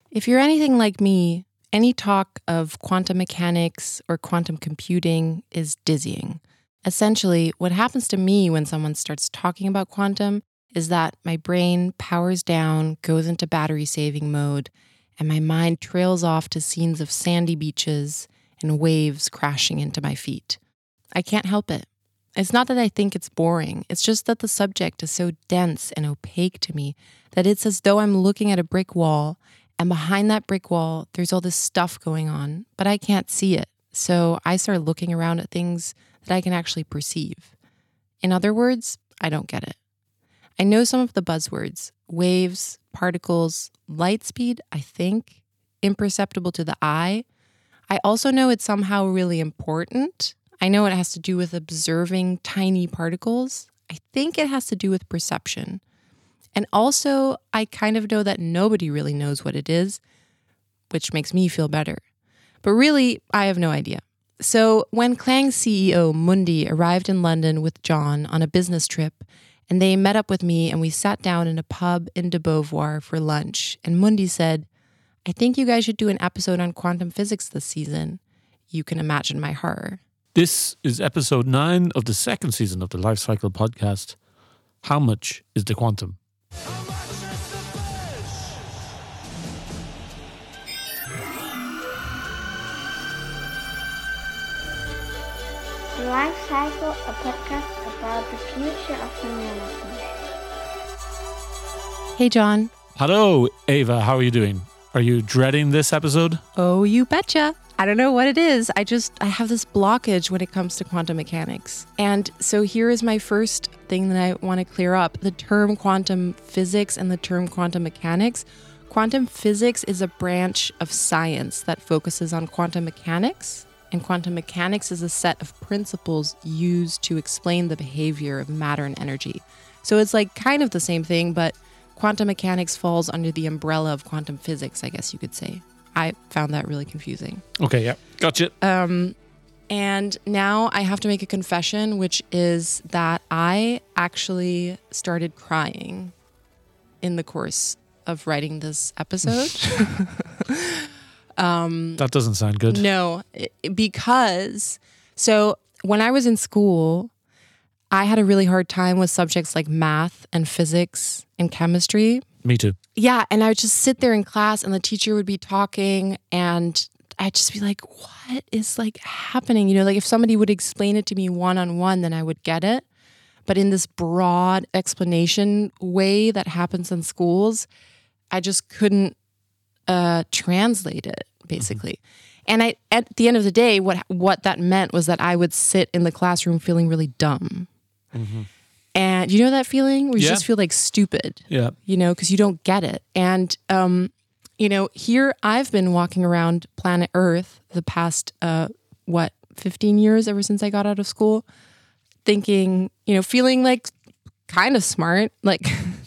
If you're anything like me, any talk of quantum mechanics or quantum computing is dizzying. Essentially, what happens to me when someone starts talking about quantum is that my brain powers down, goes into battery saving mode, and my mind trails off to scenes of sandy beaches and waves crashing into my feet. I can't help it. It's not that I think it's boring. It's just that the subject is so dense and opaque to me that it's as though I'm looking at a brick wall, and behind that brick wall, there's all this stuff going on, but I can't see it. So I start looking around at things that I can actually perceive. In other words, I don't get it. I know some of the buzzwords: waves, particles, light speed, I think, imperceptible to the eye. I also know it's somehow really important. I know it has to do with observing tiny particles. I think it has to do with perception. And also, I kind of know that nobody really knows what it is, which makes me feel better. But really, I have no idea. So when Klang's CEO, Mundi, arrived in London with John on a business trip, and they met up with me and we sat down in a pub in de Beauvoir for lunch, and Mundi said, "I think you guys should do an episode on quantum physics this season." You can imagine my horror. This is episode 9 of the second season of the Life Cycle podcast. How much is the quantum? The Life Cycle, a podcast about the future of humanity. Hey, John. Hello, Ava. How are you doing? Are you dreading this episode? Oh, you betcha. I don't know what it is. I have this blockage when it comes to quantum mechanics. And so here is my first thing that I want to clear up. The term quantum physics and the term quantum mechanics. Quantum physics is a branch of science that focuses on quantum mechanics. And quantum mechanics is a set of principles used to explain the behavior of matter and energy. So it's like kind of the same thing, but quantum mechanics falls under the umbrella of quantum physics, I guess you could say. I found that really confusing. Okay, yeah. Gotcha. And now I have to make a confession, which is that I actually started crying in the course of writing this episode. That doesn't sound good. No, because so when I was in school, I had a really hard time with subjects like math and physics and chemistry. Me too. Yeah, and I would just sit there in class and the teacher would be talking and I'd just be like, what is like happening? You know, like if somebody would explain it to me one-on-one, then I would get it. But in this broad explanation way that happens in schools, I just couldn't translate it, basically. Mm-hmm. And at the end of the day, what that meant was that I would sit in the classroom feeling really dumb. Mm-hmm. And you know that feeling where you just feel like stupid, you know, because you don't get it. And, you know, here I've been walking around planet Earth the past, 15 years, ever since I got out of school, thinking, you know, feeling like kind of smart, like,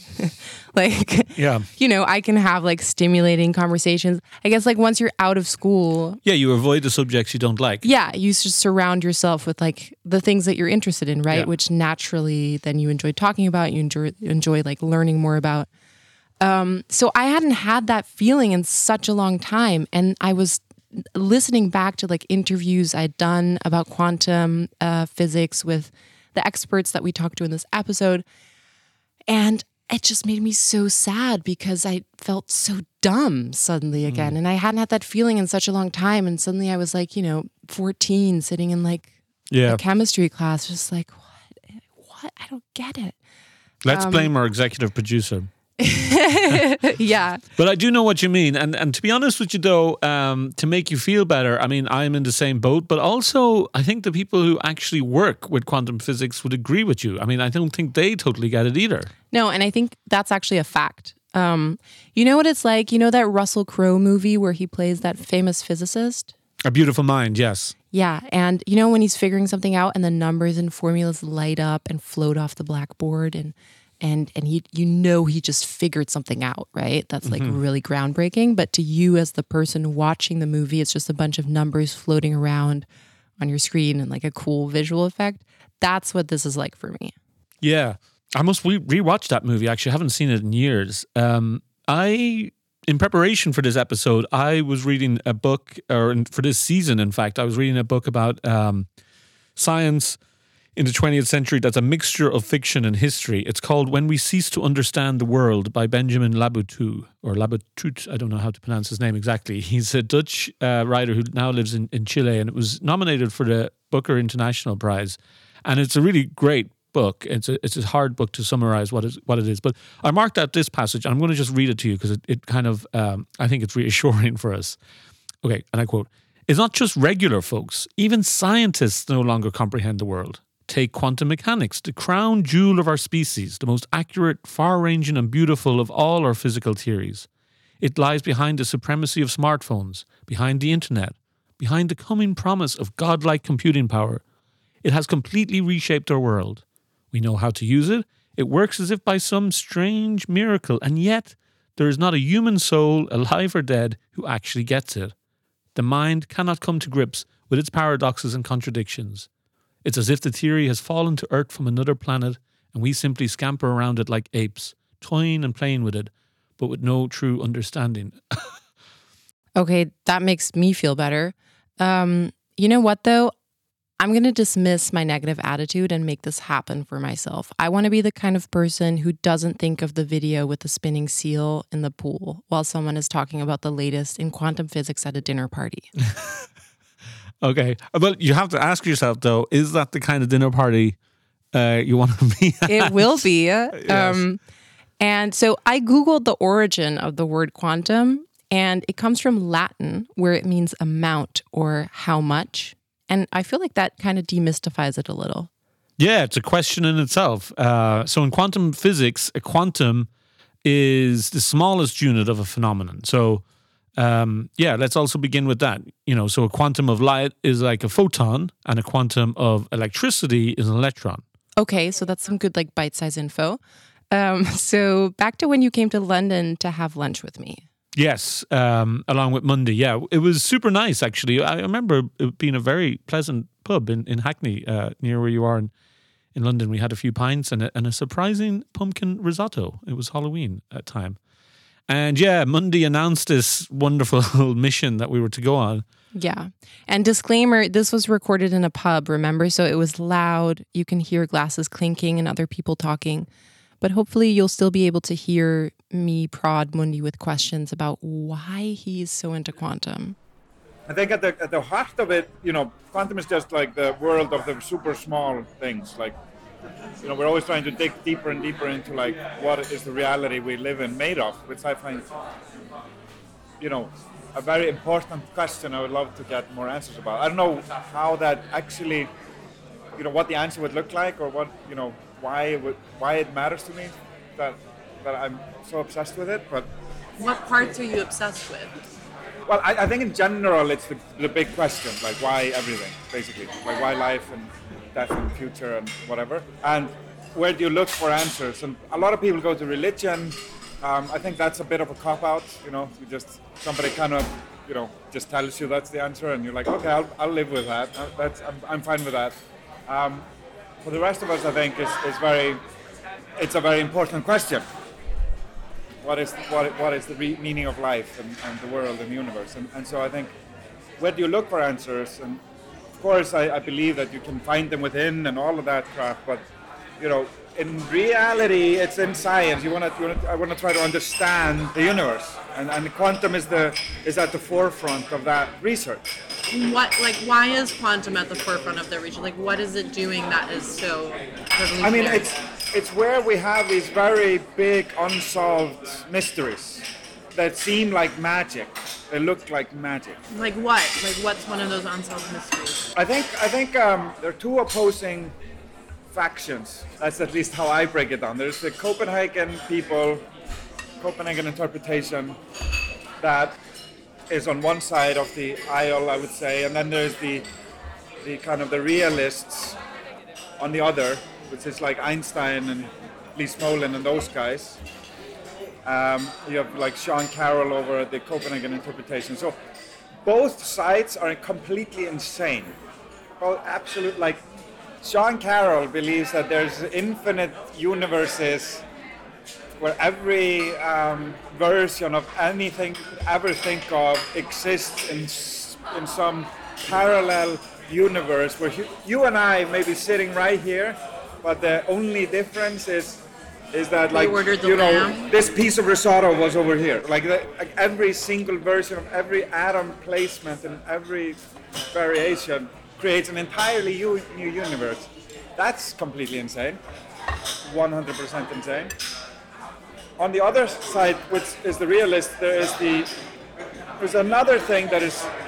you know, I can have like stimulating conversations. I guess like once you're out of school. Yeah, you avoid the subjects you don't like. Yeah, you just surround yourself with like the things that you're interested in, right? Yeah. Which naturally then you enjoy talking about, you enjoy like learning more about. So I hadn't had that feeling in such a long time. And I was listening back to like interviews I'd done about quantum physics with the experts that we talked to in this episode. And it just made me so sad because I felt so dumb suddenly again. And I hadn't had that feeling in such a long time. And suddenly I was like, you know, 14 sitting in like a chemistry class, just like, what? I don't get it. Let's blame our executive producer. Yeah. But I do know what you mean. And to be honest with you though, to make you feel better, I mean, I'm in the same boat, but also I think the people who actually work with quantum physics would agree with you. I mean, I don't think they totally get it either. No, and I think that's actually a fact. You know what it's like? You know that Russell Crowe movie where he plays that famous physicist? A Beautiful Mind, yes. Yeah, and you know when he's figuring something out and the numbers and formulas light up and float off the blackboard and he, you know, he just figured something out, right? That's like really groundbreaking. But to you as the person watching the movie, it's just a bunch of numbers floating around on your screen and like a cool visual effect. That's what this is like for me. Yeah. I must rewatch that movie, actually. I haven't seen it in years. I in preparation for this episode, I was reading a book, for this season, in fact, I was reading a book about science in the 20th century that's a mixture of fiction and history. It's called When We Cease to Understand the World by Benjamin Labatut, or Labatut, I don't know how to pronounce his name exactly. He's a Dutch writer who now lives in Chile, and it was nominated for the Booker International Prize. And it's a really great book. It's a hard book to summarize what it is. But I marked out this passage, and I'm going to just read it to you because it kind of, I think it's reassuring for us. Okay, and I quote, "It's not just regular folks. Even scientists no longer comprehend the world. Take quantum mechanics, the crown jewel of our species, the most accurate, far-ranging and beautiful of all our physical theories. It lies behind the supremacy of smartphones, behind the internet, behind the coming promise of godlike computing power. It has completely reshaped our world. We know how to use it. It works as if by some strange miracle, and yet there is not a human soul, alive or dead, who actually gets it. The mind cannot come to grips with its paradoxes and contradictions. It's as if the theory has fallen to earth from another planet, and we simply scamper around it like apes, toying and playing with it, but with no true understanding." Okay, that makes me feel better. You know what, though? I'm going to dismiss my negative attitude and make this happen for myself. I want to be the kind of person who doesn't think of the video with the spinning seal in the pool while someone is talking about the latest in quantum physics at a dinner party. Okay, but you have to ask yourself, though, is that the kind of dinner party you want to be at? It will be. Yes. And so I Googled the origin of the word quantum, and it comes from Latin, where it means amount or how much. And I feel like that kind of demystifies it a little. Yeah, it's a question in itself. So in quantum physics, a quantum is the smallest unit of a phenomenon. So let's also begin with that. So a quantum of light is like a photon, and a quantum of electricity is an electron. Okay, so that's some good bite-sized info. So back to when you came to London to have lunch with me. Yes, along with Monday. Yeah, it was super nice, actually. I remember it being a very pleasant pub in Hackney, near where you are in London. We had a few pints and a surprising pumpkin risotto. It was Halloween at time. And yeah, Monday announced this wonderful mission that we were to go on. Yeah. And disclaimer, this was recorded in a pub, remember? So it was loud. You can hear glasses clinking and other people talking. But hopefully you'll still be able to hear me prod Mundi with questions about why he's so into quantum. I think at the heart of it, quantum is just like the world of the super small things. Like, we're always trying to dig deeper and deeper into like what is the reality we live in made of, which I find, a very important question I would love to get more answers about. I don't know how that actually, what the answer would look like, or what, why it matters to me that I'm so obsessed with it. But what parts are you obsessed with? Well, I think in general it's the big question, like why everything, basically, like why life and death and future and whatever, and where do you look for answers? And a lot of people go to religion. I think that's a bit of a cop-out, somebody kind of, just tells you that's the answer, and you're like, okay, I'll live with that. I'm fine with that. For the rest of us, I think it's a very important question. What is the meaning of life and the world and the universe? And so I think, where do you look for answers? And of course, I believe that you can find them within and all of that crap. But in reality, it's in science. I want to try to understand the universe, and quantum is at the forefront of that research. Why is quantum at the forefront of the research? What is it doing that is so revolutionary? I mean, it's where we have these very big unsolved mysteries that seem like magic. They look like magic. Like what? What's one of those unsolved mysteries? I think there are two opposing factions. That's at least how I break it down. There's the Copenhagen people, Copenhagen interpretation, that is on one side of the aisle, I would say, and then there's the kind of the realists on the other, which is like Einstein and Lee Smolin and those guys. You have like Sean Carroll over the Copenhagen interpretation. So both sides are completely insane. Well, absolute, like Sean Carroll believes that there's infinite universes where every version of anything you could ever think of exists in some parallel universe where you and I may be sitting right here, but the only difference is that, like, ordered the you know, lamb. this piece of risotto was over here. Like every single version of every atom placement and every variation creates an entirely new universe. That's completely insane. 100% insane. On the other side, which is the realist, there's another thing that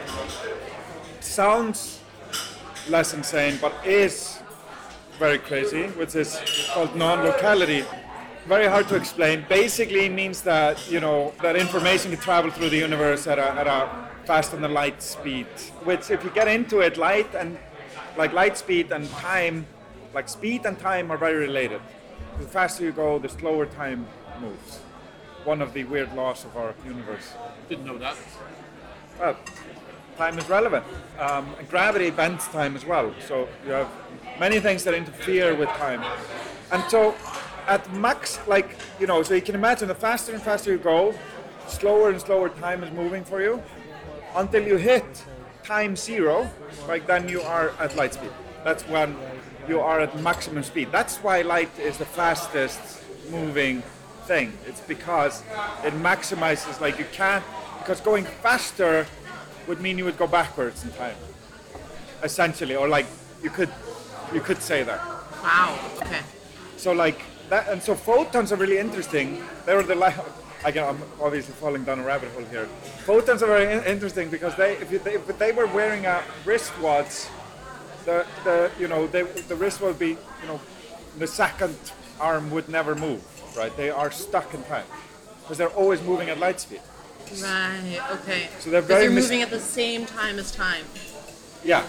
sounds less insane, but is very crazy, which is called non-locality. Very hard to explain. Basically means that, you know, that information can travel through the universe at a faster than light speed, which, if you get into it, light speed and time, like speed and time are very related. The faster you go, the slower time moves. One of the weird laws of our universe. Didn't know that. Well, time is relevant. And gravity bends time as well. So you have many things that interfere with time. And so at max, like, you know, so you can imagine the faster and faster you go, slower and slower time is moving for you until you hit time zero, like then you are at light speed. That's when you are at maximum speed. That's why light is the fastest moving thing. It's because it maximizes, like, you can't, because going faster would mean you would go backwards in time, essentially, or like you could say that. Wow. Okay. So like that, and so photons are really interesting. They were I'm obviously falling down a rabbit hole here. Photons are very interesting because if they were wearing a wristwatch, the wrist would be, you know, the second arm would never move, right? They are stuck in time because they're always moving at light speed. Right. Okay. So they're moving at the same time as time. Yeah.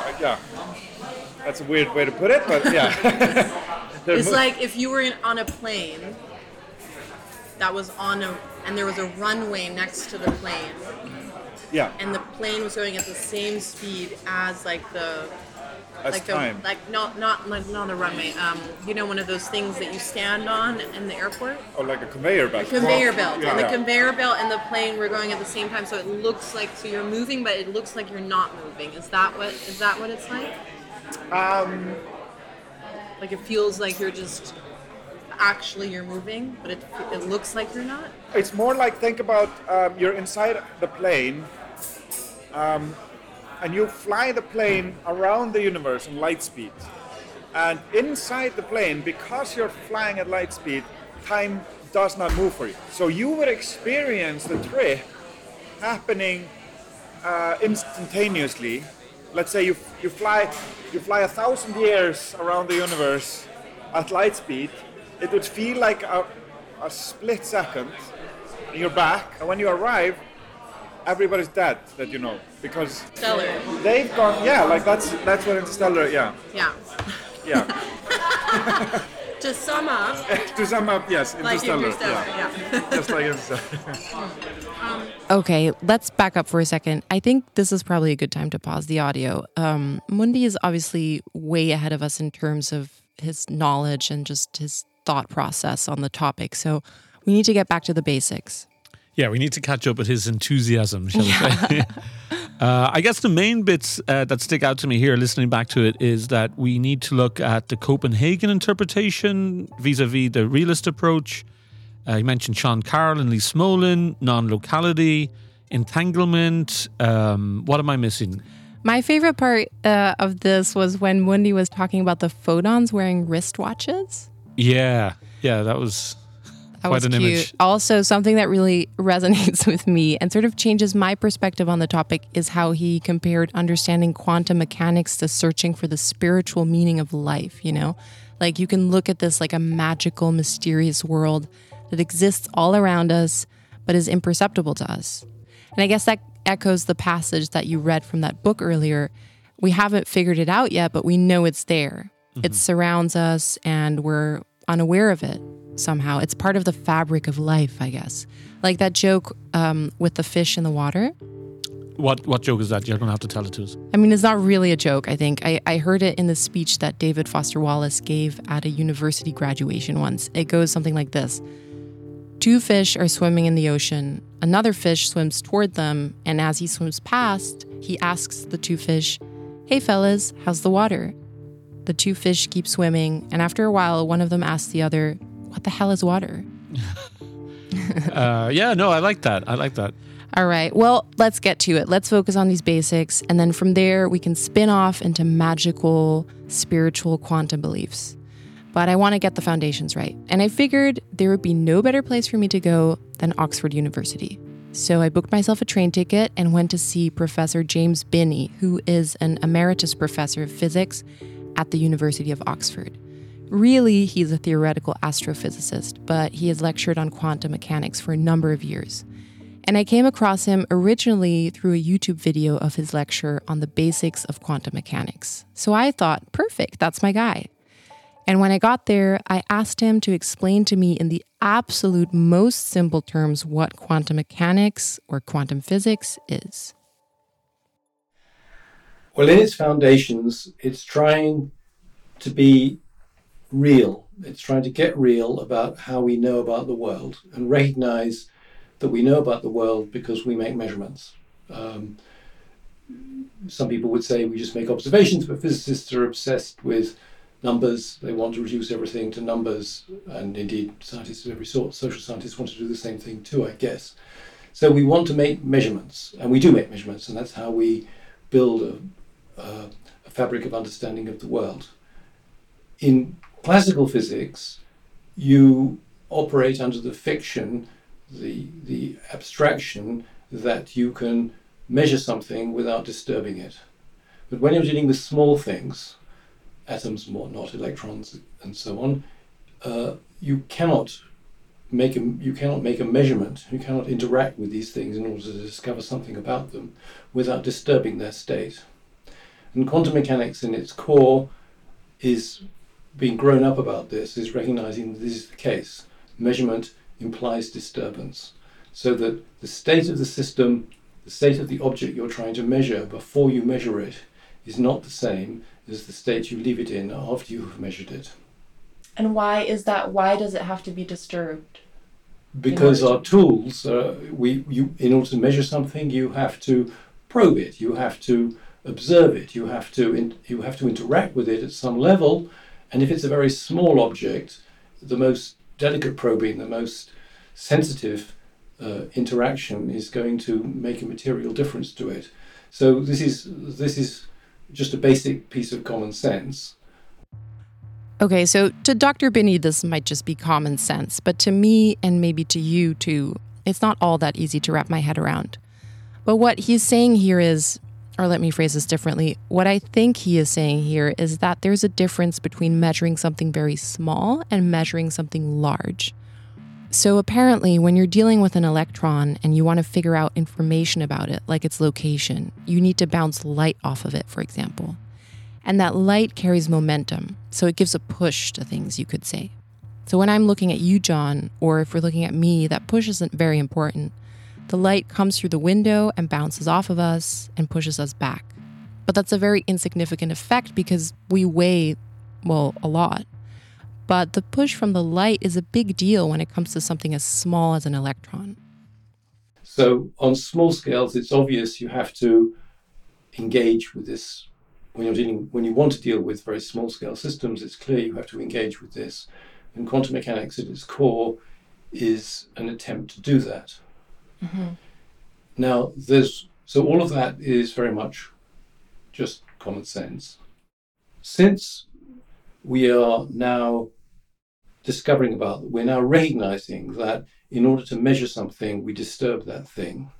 That's a weird way to put it, but yeah. It's like if you were on a plane that was and there was a runway next to the plane. Yeah. And the plane was going at the same speed as time. Not on the runway. You know, one of those things that you stand on in the airport. Oh, like a conveyor belt. Conveyor belt. Yeah. And the conveyor belt and the plane were going at the same time, so it looks like you're moving, but it looks like you're not moving. Is that what it's like? Like it feels like you're just you're moving, but it looks like you're not. It's more like, think about you're inside the plane, and you fly the plane around the universe in light speed. And inside the plane, because you're flying at light speed, time does not move for you. So you would experience the trip happening instantaneously. Let's say you fly 1,000 years around the universe at light speed. It would feel like a split second, and you're back. And when you arrive, everybody's dead that you know, because Stellar. they've gone. Yeah, like that's what Interstellar. Yeah. Yeah. Yeah. To sum up. To sum up, yes, Like Interstellar. yeah. Just like Interstellar. Okay, let's back up for a second. I think this is probably a good time to pause the audio. Mundi is obviously way ahead of us in terms of his knowledge and just his thought process on the topic. So we need to get back to the basics. Yeah, we need to catch up with his enthusiasm, shall we say. I guess the main bits that stick out to me here, listening back to it, is that we need to look at the Copenhagen interpretation vis-a-vis the realist approach. You mentioned Sean Carroll and Lee Smolin, non-locality, entanglement. What am I missing? My favorite part of this was when Mundi was talking about the photons wearing wristwatches. Yeah, that was quite an cute. image. Also, something that really resonates with me and sort of changes my perspective on the topic is how he compared understanding quantum mechanics to searching for the spiritual meaning of life, you know? Like, you can look at this like a magical, mysterious world that exists all around us, but is imperceptible to us. And I guess that echoes the passage that you read from that book earlier. We haven't figured it out yet, but we know it's there. Mm-hmm. It surrounds us and we're unaware of it somehow. It's part of the fabric of life, I guess. Like that joke with the fish in the water. What joke is that? You're going to have to tell it to us. I mean, it's not really a joke, I think. I heard it in the speech that David Foster Wallace gave at a university graduation once. It goes something like this. Two fish are swimming in the ocean. Another fish swims toward them, and as he swims past, he asks the two fish, "Hey fellas, how's the water?" The two fish keep swimming, and after a while, one of them asks the other, "What the hell is water?" Yeah, no, I like that. All right, well, let's get to it. Let's focus on these basics, and then from there, we can spin off into magical, spiritual quantum beliefs. But I want to get the foundations right, and I figured there would be no better place for me to go than Oxford University. So I booked myself a train ticket and went to see Professor James Binney, who is an emeritus professor of physics at the University of Oxford. Really, he's a theoretical astrophysicist, but he has lectured on quantum mechanics for a number of years. And I came across him originally through a YouTube video of his lecture on the basics of quantum mechanics. So I thought, perfect, that's my guy. And when I got there, I asked him to explain to me in the absolute most simple terms what quantum mechanics or quantum physics is. Well, in its foundations, it's trying to be real. It's trying to get real about how we know about the world and recognize that we know about the world because we make measurements. Some people would say we just make observations, but physicists are obsessed with numbers. They want to reduce everything to numbers, and indeed scientists of every sort, social scientists, want to do the same thing too, I guess. So we want to make measurements, and we do make measurements, and that's how we build a fabric of understanding of the world. In classical physics, you operate under the fiction, the abstraction that you can measure something without disturbing it. But when you're dealing with small things, atoms and whatnot, electrons and so on, you cannot make a measurement, you cannot interact with these things in order to discover something about them without disturbing their state. And quantum mechanics in its core is being grown up about this, is recognizing that this is the case. Measurement implies disturbance, so that the state of the system, the state of the object you're trying to measure before you measure it is not the same as the state you leave it in after you have measured it. And why is that? Why does it have to be disturbed? Because our tools, in order to measure something, you have to probe it, you have to observe it, you have to interact with it at some level. And if it's a very small object, the most delicate probing, the most sensitive interaction is going to make a material difference to it. So this is just a basic piece of common sense. Okay, so to Dr. Binney, this might just be common sense, but to me, and maybe to you too, it's not all that easy to wrap my head around. But what he's saying here is, or let me phrase this differently, what I think he is saying here is that there's a difference between measuring something very small and measuring something large. So apparently, when you're dealing with an electron and you want to figure out information about it, like its location, you need to bounce light off of it, for example. And that light carries momentum, so it gives a push to things, you could say. So when I'm looking at you, John, or if we're looking at me, that push isn't very important. The light comes through the window and bounces off of us and pushes us back. But that's a very insignificant effect because we weigh, well, a lot. But the push from the light is a big deal when it comes to something as small as an electron. So on small scales, it's obvious you have to engage with this. When you want to deal with very small scale systems, it's clear you have to engage with this. And quantum mechanics at its core is an attempt to do that. Mm-hmm. Now, so all of that is very much just common sense. Since we are now we're now recognizing that in order to measure something, we disturb that thing.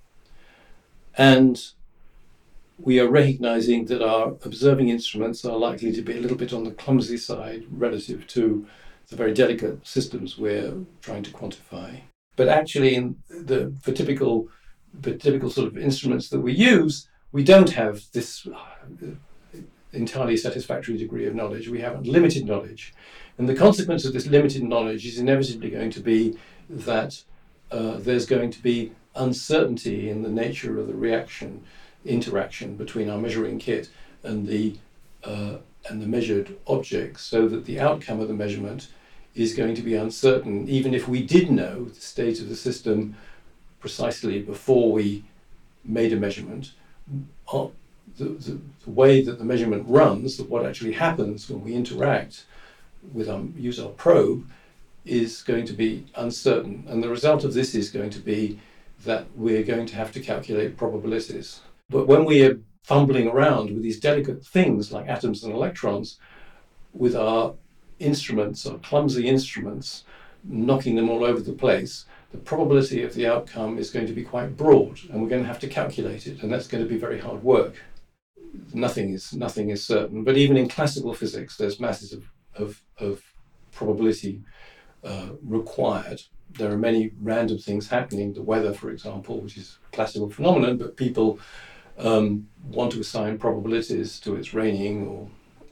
And we are recognizing that our observing instruments are likely to be a little bit on the clumsy side relative to the very delicate systems we're trying to quantify. But actually, for typical sort of instruments that we use, we don't have this entirely satisfactory degree of knowledge. We have limited knowledge. And the consequence of this limited knowledge is inevitably going to be that there's going to be uncertainty in the nature of the interaction between our measuring kit and the measured object, so that the outcome of the measurement is going to be uncertain, even if we did know the state of the system precisely before we made a measurement. The way that the measurement runs, what actually happens when we interact with use our probe, is going to be uncertain. And the result of this is going to be that we're going to have to calculate probabilities. But when we are fumbling around with these delicate things like atoms and electrons, with our instruments, our clumsy instruments, knocking them all over the place, the probability of the outcome is going to be quite broad, and we're going to have to calculate it, and that's going to be very hard work. Nothing is certain, but even in classical physics, there's masses of probability required. There are many random things happening, the weather, for example, which is a classical phenomenon, but people want to assign probabilities to its raining or...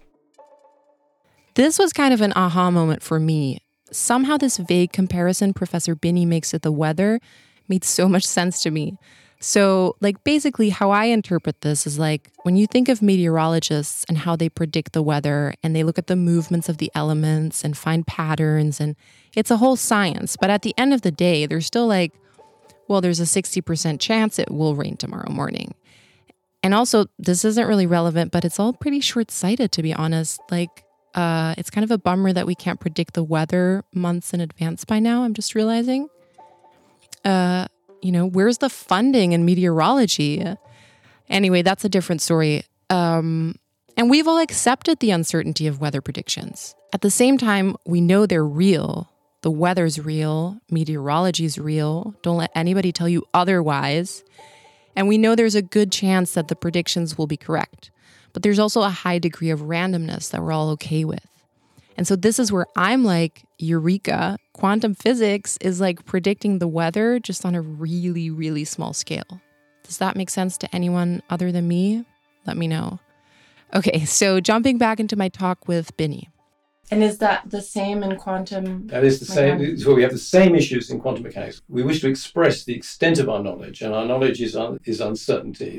This was kind of an aha moment for me. Somehow this vague comparison Professor Binney makes with the weather made so much sense to me. So, basically how I interpret this is when you think of meteorologists and how they predict the weather and they look at the movements of the elements and find patterns, and it's a whole science. But at the end of the day, they're still there's a 60% chance it will rain tomorrow morning. And also, this isn't really relevant, but it's all pretty short-sighted, to be honest. It's kind of a bummer that we can't predict the weather months in advance by now, I'm just realizing. Where's the funding in meteorology? Anyway, that's a different story. And we've all accepted the uncertainty of weather predictions. At the same time, we know they're real. The weather's real. Meteorology's real. Don't let anybody tell you otherwise. And we know there's a good chance that the predictions will be correct. But there's also a high degree of randomness that we're all okay with. And so this is where I'm eureka, quantum physics is predicting the weather just on a really, really small scale. Does that make sense to anyone other than me? Let me know. Okay, so jumping back into my talk with Binney. And is that the same in quantum? That is the same. So we have the same issues in quantum mechanics. We wish to express the extent of our knowledge, and our knowledge is uncertainty.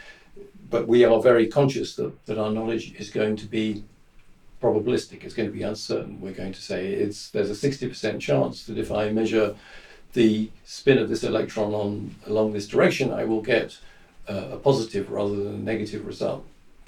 But we are very conscious that our knowledge is going to be probabilistic. It's going to be uncertain. We're going to say there's a 60% chance that if I measure the spin of this electron along this direction, I will get a positive rather than a negative result.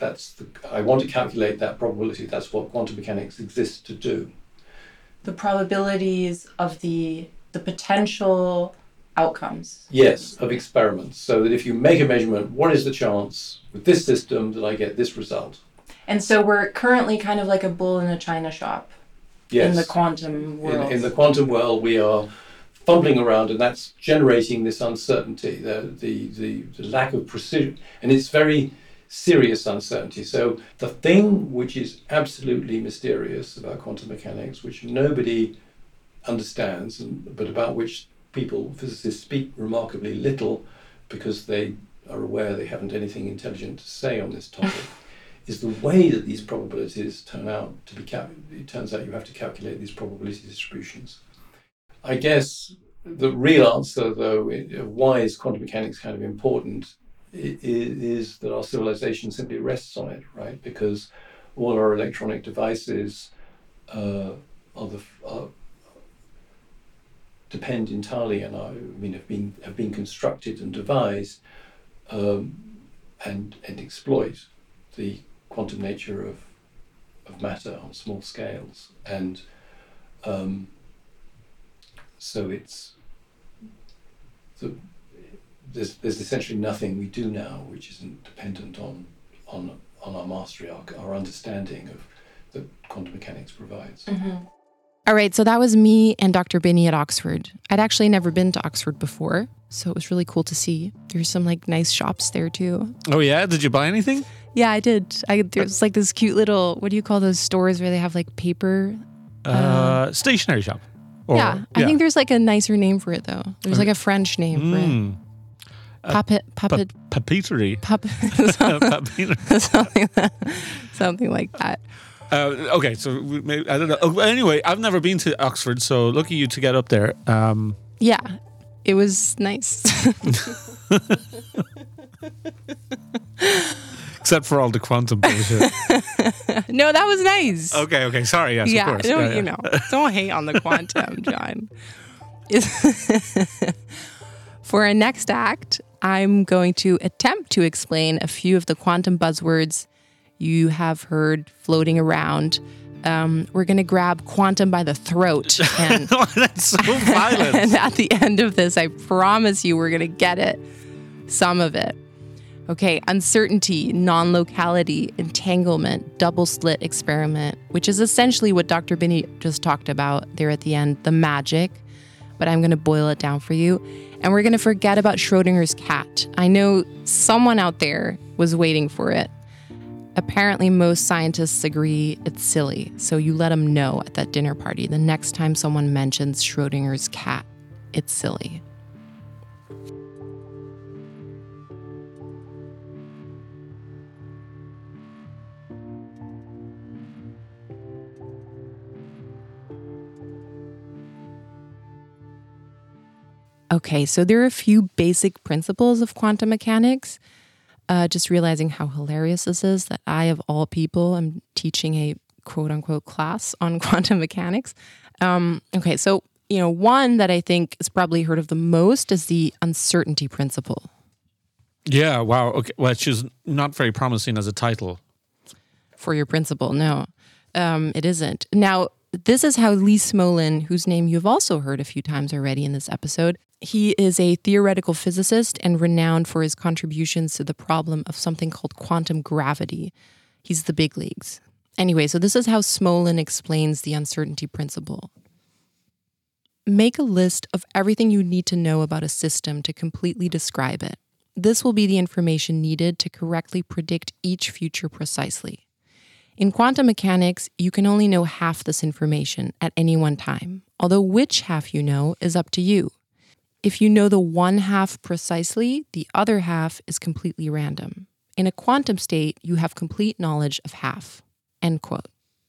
I want to calculate that probability. That's what quantum mechanics exists to do. The probabilities of the potential outcomes. Yes, of experiments. So that if you make a measurement, what is the chance with this system that I get this result? And so we're currently kind of like a bull in a china shop. Yes. In the quantum world. In the quantum world, we are fumbling around, and that's generating this uncertainty, the lack of precision. And it's very serious uncertainty. So the thing which is absolutely mysterious about quantum mechanics, which nobody understands, but about which physicists speak remarkably little because they are aware they haven't anything intelligent to say on this topic, is the way that these probabilities turn out to be it turns out you have to calculate these probability distributions. I guess the real answer, though, why is quantum mechanics kind of important is that our civilization simply rests on it, right? Because all our electronic devices depend entirely on have been constructed and devised and exploit the quantum nature of matter on small scales, and so there's essentially nothing we do now which isn't dependent on our mastery, our understanding of that quantum mechanics provides. Mm-hmm. All right, so that was me and Dr. Binney at Oxford. I'd actually never been to Oxford before, so it was really cool to see. There's some nice shops there too. Oh yeah? Did you buy anything? Yeah, I did. There's this cute little, what do you call those stores where they have paper? Stationery shop. I think there's a nicer name for it though. There's a French name for it. Papeterie. Something like that. Okay, so maybe, I don't know. Oh, anyway, I've never been to Oxford, so lucky you to get up there. Yeah, it was nice. Except for all the quantum bullshit. No, that was nice. Okay. Sorry. Yes, Yeah, of course. no, Yeah, yeah. you know, don't hate on the quantum, John. For our next act, I'm going to attempt to explain a few of the quantum buzzwords you have heard floating around. We're going to grab quantum by the throat. And, That's so violent. and at the end of this, I promise you we're going to get it. Some of it. Okay, uncertainty, non-locality, entanglement, double slit experiment, which is essentially what Dr. Binney just talked about there at the end, the magic. But I'm going to boil it down for you. And we're going to forget about Schrodinger's cat. I know someone out there was waiting for it. Apparently, most scientists agree it's silly. So you let them know at that dinner party the next time someone mentions Schrodinger's cat. It's silly. Okay, so there are a few basic principles of quantum mechanics. Just realizing how hilarious this is that I, of all people, am teaching a quote-unquote class on quantum mechanics. Okay, so, one that I think is probably heard of the most is the uncertainty principle. Yeah, wow. Okay, which is not very promising as a title. For your principle, no, it isn't. Now, this is how Lee Smolin, whose name you've also heard a few times already in this episode, he is a theoretical physicist and renowned for his contributions to the problem of something called quantum gravity. He's the big leagues. Anyway, so this is how Smolin explains the uncertainty principle. Make a list of everything you need to know about a system to completely describe it. This will be the information needed to correctly predict each future precisely. In quantum mechanics, you can only know half this information at any one time, although which half you know is up to you. If you know the one half precisely, the other half is completely random. In a quantum state, you have complete knowledge of half. End quote.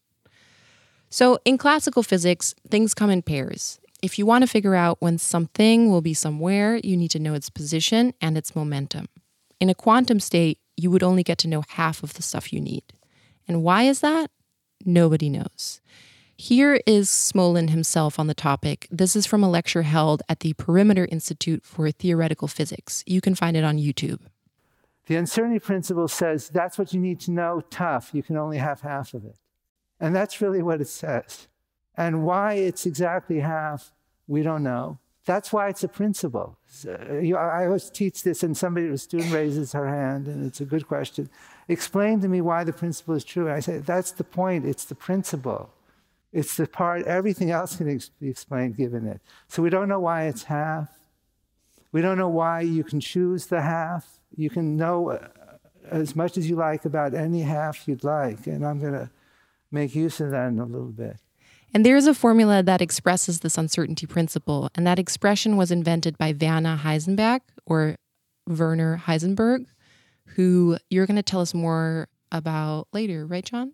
So in classical physics, things come in pairs. If you want to figure out when something will be somewhere, you need to know its position and its momentum. In a quantum state, you would only get to know half of the stuff you need. And why is that? Nobody knows. Here is Smolin himself on the topic. This is from a lecture held at the Perimeter Institute for Theoretical Physics. You can find it on YouTube. The uncertainty principle says that's what you need to know, tough. You can only have half of it. And that's really what it says. And why it's exactly half, we don't know. That's why it's a principle. I always teach this, and a student raises her hand, and it's a good question. Explain to me why the principle is true. And I say, that's the point. It's the principle. It's the part, everything else can be explained given it. So we don't know why it's half. We don't know why you can choose the half. You can know as much as you like about any half you'd like. And I'm going to make use of that in a little bit. And there's a formula that expresses this uncertainty principle. And that expression was invented by Werner Heisenberg, or Werner Heisenberg, who you're going to tell us more about later, right, John?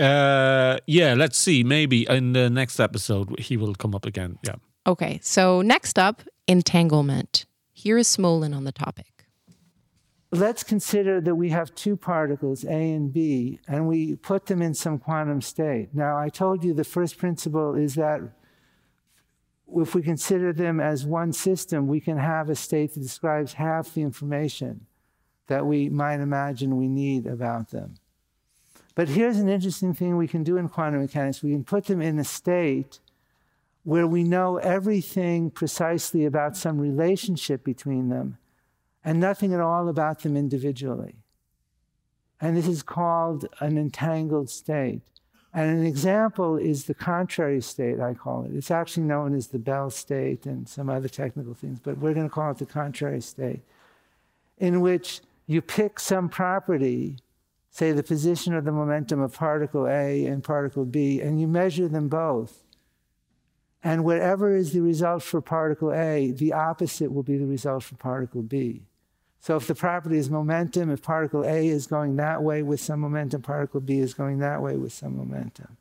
Yeah, let's see. Maybe in the next episode, he will come up again. Yeah. Okay, so next up, entanglement. Here is Smolin on the topic. Let's consider that we have two particles, A and B, and we put them in some quantum state. Now, I told you the first principle is that if we consider them as one system, we can have a state that describes half the information that we might imagine we need about them. But here's an interesting thing we can do in quantum mechanics. We can put them in a state where we know everything precisely about some relationship between them and nothing at all about them individually. And this is called an entangled state. And an example is the contrary state, I call it. It's actually known as the Bell state and some other technical things, but we're going to call it the contrary state, in which you pick some property, say the position or the momentum of particle A and particle B, and you measure them both. And whatever is the result for particle A, the opposite will be the result for particle B. So if the property is momentum, if particle A is going that way with some momentum, particle B is going that way with some momentum.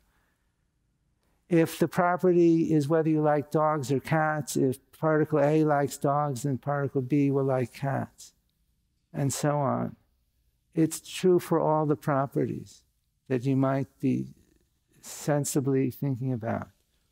If the property is whether you like dogs or cats, if particle A likes dogs, then particle B will like cats, and so on. It's true for all the properties that you might be sensibly thinking about.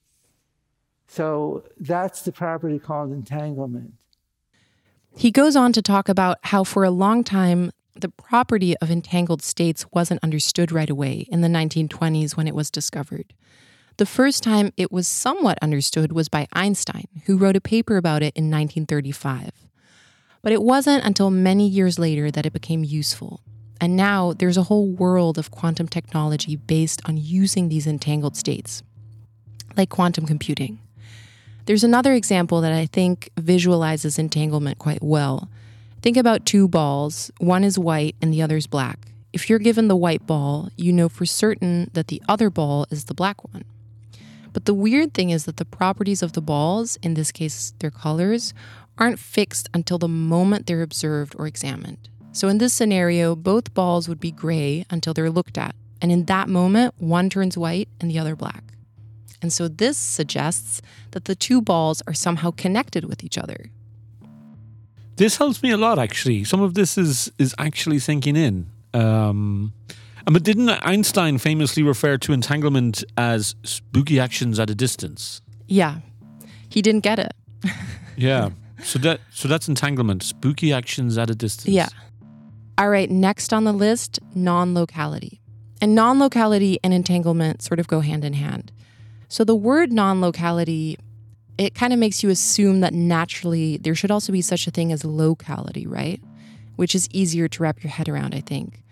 So that's the property called entanglement. He goes on to talk about how for a long time, the property of entangled states wasn't understood right away in the 1920s when it was discovered. The first time it was somewhat understood was by Einstein, who wrote a paper about it in 1935. But it wasn't until many years later that it became useful. And now there's a whole world of quantum technology based on using these entangled states, like quantum computing. There's another example that I think visualizes entanglement quite well. Think about two balls. One is white and the other is black. If you're given the white ball, you know for certain that the other ball is the black one. But the weird thing is that the properties of the balls, in this case their colors, aren't fixed until the moment they're observed or examined. So in this scenario, both balls would be gray until they're looked at. And in that moment, one turns white and the other black. And so this suggests that the two balls are somehow connected with each other. This helps me a lot, actually. Some of this is actually sinking in. But didn't Einstein famously refer to entanglement as spooky actions at a distance? Yeah, he didn't get it. Yeah, so that's entanglement, spooky actions at a distance. Yeah. All right, next on the list, non-locality. And non-locality and entanglement sort of go hand in hand. So the word non-locality, it kind of makes you assume that naturally there should also be such a thing as locality, right? Which is easier to wrap your head around, I think.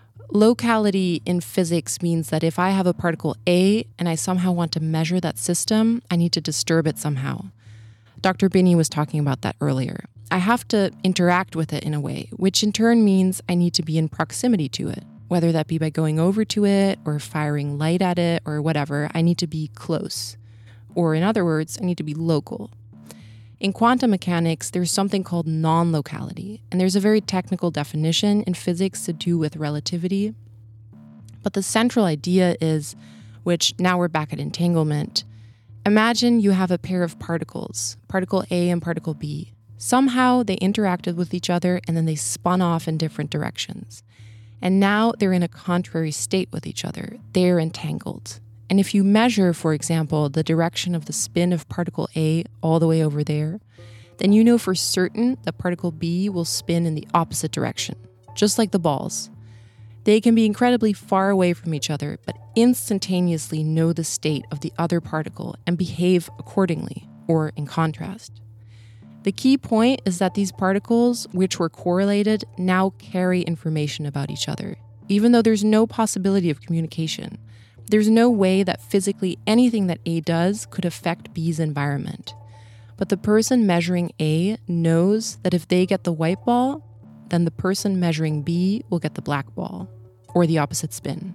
Locality in physics means that if I have a particle A and I somehow want to measure that system, I need to disturb it somehow. Dr. Binney was talking about that earlier. I have to interact with it in a way, which in turn means I need to be in proximity to it. Whether that be by going over to it or firing light at it or whatever, I need to be close. Or in other words, I need to be local. In quantum mechanics, there's something called non-locality, and there's a very technical definition in physics to do with relativity. But the central idea is, which now we're back at entanglement, imagine you have a pair of particles, particle A and particle B. Somehow they interacted with each other and then they spun off in different directions. And now they're in a contrary state with each other. They're entangled. And if you measure, for example, the direction of the spin of particle A all the way over there, then you know for certain that particle B will spin in the opposite direction, just like the balls. They can be incredibly far away from each other, but instantaneously know the state of the other particle and behave accordingly, or in contrast. The key point is that these particles, which were correlated, now carry information about each other, even though there's no possibility of communication. There's no way that physically anything that A does could affect B's environment. But the person measuring A knows that if they get the white ball, then the person measuring B will get the black ball, or the opposite spin,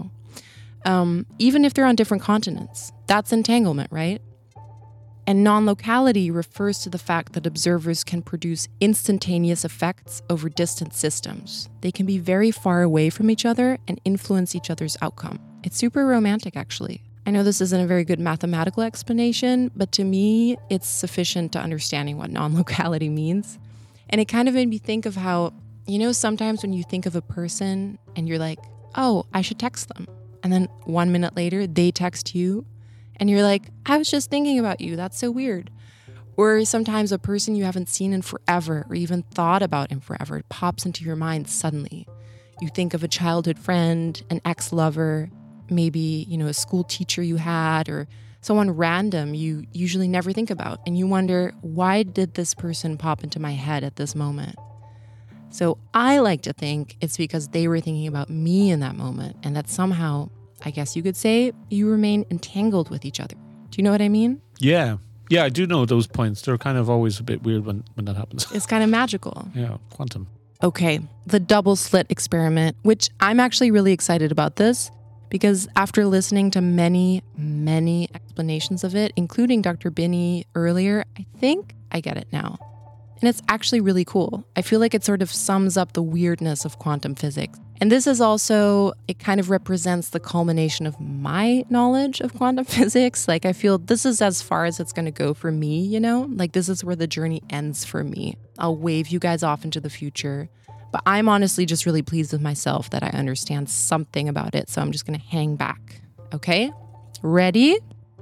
even if they're on different continents. That's entanglement, right? And non-locality refers to the fact that observers can produce instantaneous effects over distant systems. They can be very far away from each other and influence each other's outcome. It's super romantic, actually. I know this isn't a very good mathematical explanation, but to me, it's sufficient to understanding what non-locality means. And it kind of made me think of how, sometimes when you think of a person and you're like, oh, I should text them. And then 1 minute later, they text you. And you're like, I was just thinking about you. That's so weird. Or sometimes a person you haven't seen in forever or even thought about in forever pops into your mind suddenly. You think of a childhood friend, an ex-lover, maybe, a school teacher you had, or someone random you usually never think about. And you wonder, why did this person pop into my head at this moment? So I like to think it's because they were thinking about me in that moment, and that somehow, I guess you could say, you remain entangled with each other. Do you know what I mean? Yeah. Yeah, I do know those points. They're kind of always a bit weird when that happens. It's kind of magical. Yeah, quantum. Okay, the double slit experiment, which I'm actually really excited about this because after listening to many, many explanations of it, including Dr. Binney earlier, I think I get it now. And it's actually really cool. I feel like it sort of sums up the weirdness of quantum physics. And this is also, it kind of represents the culmination of my knowledge of quantum physics. Like, I feel this is as far as it's going to go for me, Like, this is where the journey ends for me. I'll wave you guys off into the future. But I'm honestly just really pleased with myself that I understand something about it. So I'm just going to hang back. Okay? Ready?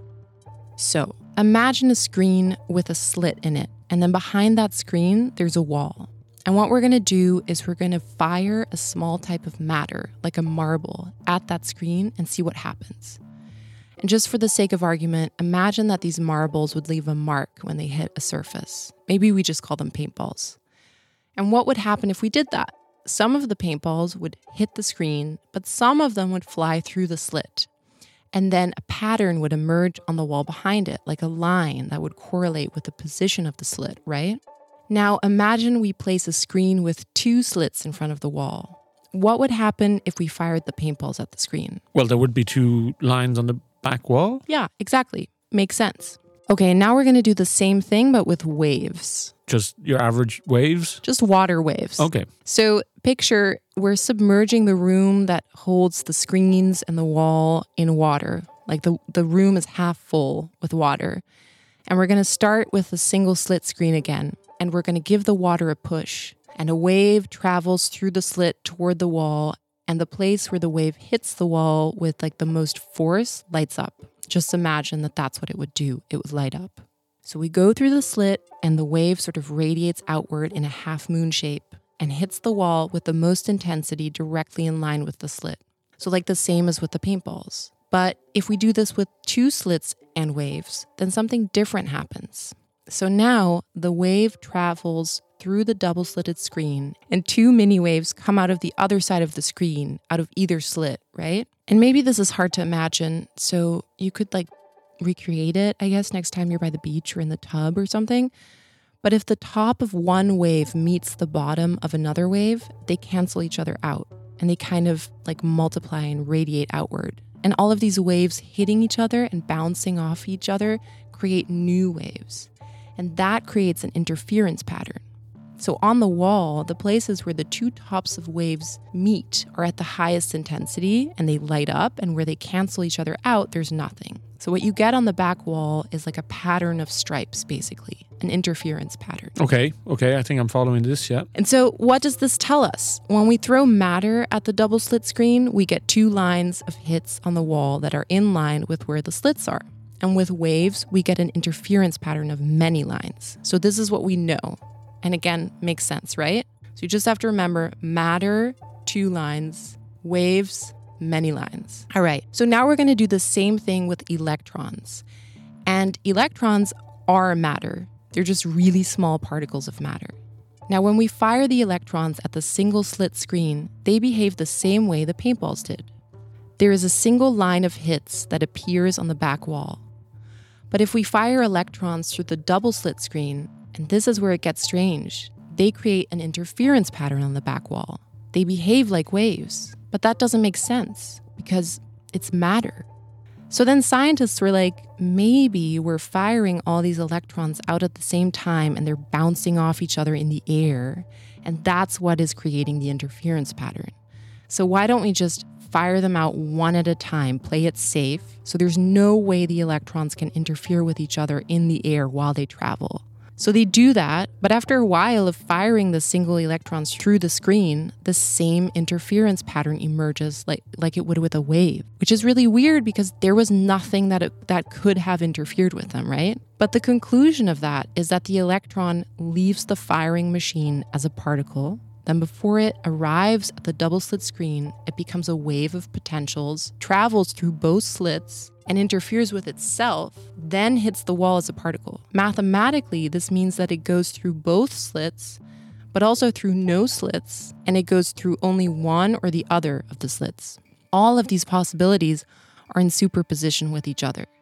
So imagine a screen with a slit in it. And then behind that screen, there's a wall. And what we're going to do is we're going to fire a small type of matter, like a marble, at that screen and see what happens. And just for the sake of argument, imagine that these marbles would leave a mark when they hit a surface. Maybe we just call them paintballs. And what would happen if we did that? Some of the paintballs would hit the screen, but some of them would fly through the slit. And then a pattern would emerge on the wall behind it, like a line that would correlate with the position of the slit, right? Now imagine we place a screen with 2 slits in front of the wall. What would happen if we fired the paintballs at the screen? Well, there would be 2 lines on the back wall. Yeah, exactly. Makes sense. Okay, now we're going to do the same thing, but with waves. Just your average waves? Just water waves. Okay. So picture we're submerging the room that holds the screens and the wall in water. Like the room is half full with water. And we're going to start with a single slit screen again. And we're going to give the water a push. And a wave travels through the slit toward the wall. And the place where the wave hits the wall with like the most force lights up. Just imagine that that's what it would do. It would light up. So we go through the slit and the wave sort of radiates outward in a half moon shape and hits the wall with the most intensity directly in line with the slit. So like the same as with the paintballs. But if we do this with 2 slits and waves, then something different happens. So now the wave travels through the double-slitted screen and 2 mini waves come out of the other side of the screen, out of either slit, right? And maybe this is hard to imagine, so you could like recreate it, I guess, next time you're by the beach or in the tub or something. But if the top of one wave meets the bottom of another wave, they cancel each other out and they kind of like multiply and radiate outward. And all of these waves hitting each other and bouncing off each other create new waves. And that creates an interference pattern. So on the wall, the places where the 2 tops of waves meet are at the highest intensity and they light up, and where they cancel each other out, there's nothing. So what you get on the back wall is like a pattern of stripes, basically, an interference pattern. Okay, I think I'm following this, yeah. And so what does this tell us? When we throw matter at the double slit screen, we get 2 lines of hits on the wall that are in line with where the slits are. And with waves, we get an interference pattern of many lines. So this is what we know. And again, makes sense, right? So you just have to remember matter, 2 lines, waves, many lines. All right, so now we're going to do the same thing with electrons. And electrons are matter. They're just really small particles of matter. Now, when we fire the electrons at the single slit screen, they behave the same way the paintballs did. There is a single line of hits that appears on the back wall. But if we fire electrons through the double slit screen, and this is where it gets strange, they create an interference pattern on the back wall. They behave like waves, but that doesn't make sense because it's matter. So then scientists were like, maybe we're firing all these electrons out at the same time and they're bouncing off each other in the air, and that's what is creating the interference pattern. So why don't we just fire them out one at a time, play it safe, so there's no way the electrons can interfere with each other in the air while they travel. So they do that, but after a while of firing the single electrons through the screen, the same interference pattern emerges like it would with a wave, which is really weird because there was nothing that could have interfered with them, right? But the conclusion of that is that the electron leaves the firing machine as a particle. Then before it arrives at the double slit screen, it becomes a wave of potentials, travels through both slits, and interferes with itself, then hits the wall as a particle. Mathematically, this means that it goes through both slits, but also through no slits, and it goes through only one or the other of the slits. All of these possibilities are in superposition with each other.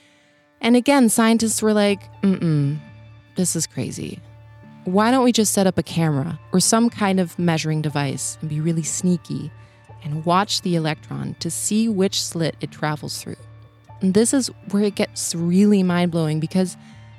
And again, scientists were like, this is crazy. Why don't we just set up a camera or some kind of measuring device and be really sneaky and watch the electron to see which slit it travels through? And this is where it gets really mind-blowing because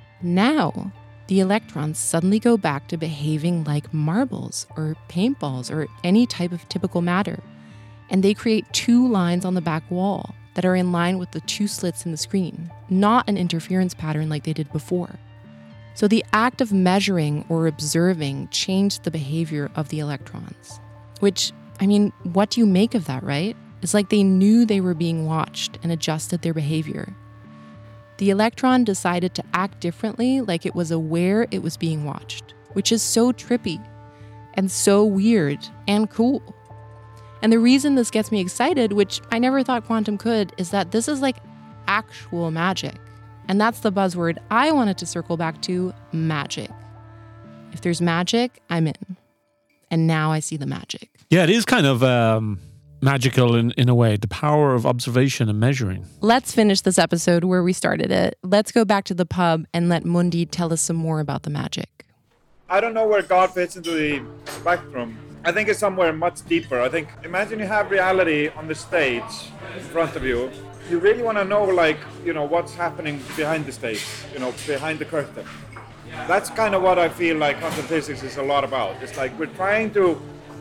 now the electrons suddenly go back to behaving like marbles or paintballs or any type of typical matter. And they create 2 lines on the back wall that are in line with the 2 slits in the screen, not an interference pattern like they did before. So the act of measuring or observing changed the behavior of the electrons. Which, I mean, what do you make of that, right? It's like they knew they were being watched and adjusted their behavior. The electron decided to act differently, like it was aware it was being watched, which is so trippy and so weird and cool. And the reason this gets me excited, which I never thought quantum could, is that this is like actual magic. And that's the buzzword I wanted to circle back to, magic. If there's magic, I'm in. And now I see the magic. Yeah, it is kind of magical in a way, the power of observation and measuring. Let's finish this episode where we started it. Let's go back to the pub and let Mundi tell us some more about the magic. I don't know where God fits into the spectrum. I think it's somewhere much deeper. I think, imagine you have reality on the stage in front of you. You really want to know, like, you know, what's happening behind the stage, you know, behind the curtain. That's kind of what I feel like quantum physics is a lot about. It's like we're trying to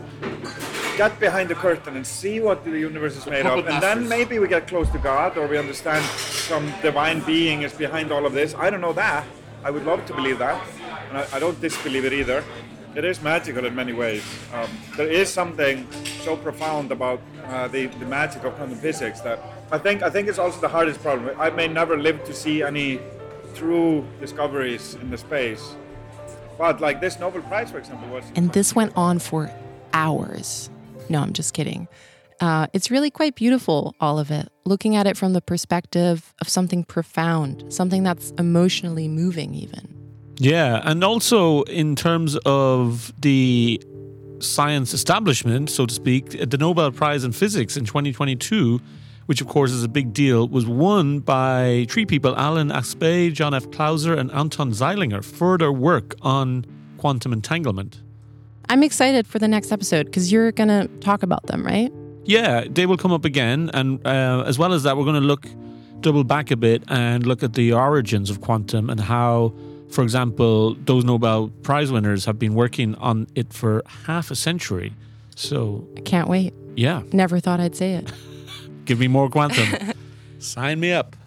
get behind the curtain and see what the universe is made of. And then maybe we get close to God, or we understand some divine being is behind all of this. I don't know that. I would love to believe that. And I don't disbelieve it either. It is magical in many ways. There is something so profound about the magic of quantum physics that I think it's also the hardest problem. I may never live to see any true discoveries in the space. But like this Nobel Prize, for example, was... And this went on for hours. No, I'm just kidding. It's really quite beautiful, all of it. Looking at it from the perspective of something profound, something that's emotionally moving even. Yeah, and also in terms of the science establishment, so to speak, the Nobel Prize in Physics in 2022, which of course is a big deal, was won by three people, Alan Aspect, John F. Clauser, and Anton Zeilinger, for their work on quantum entanglement. I'm excited for the next episode because you're going to talk about them, right? Yeah, they will come up again. And as well as that, we're going to double back a bit and look at the origins of quantum and how, for example, those Nobel Prize winners have been working on it for half a century. So I can't wait. Yeah. Never thought I'd say it. Give me more quantum. Sign me up.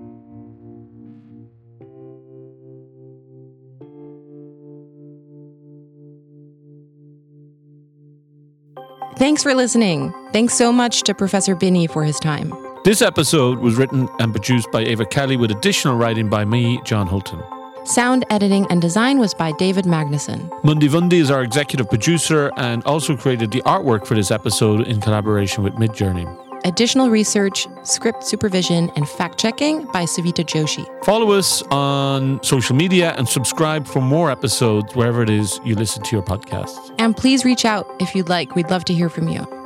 Thanks for listening. Thanks so much to Professor Binney for his time. This episode was written and produced by Ava Kelly with additional writing by me, John Holton. Sound editing and design was by David Magnuson. Mundi Vundi is our executive producer and also created the artwork for this episode in collaboration with Midjourney. Additional research, script supervision, and fact-checking by Savita Joshi. Follow us on social media and subscribe for more episodes wherever it is you listen to your podcasts. And please reach out if you'd like. We'd love to hear from you.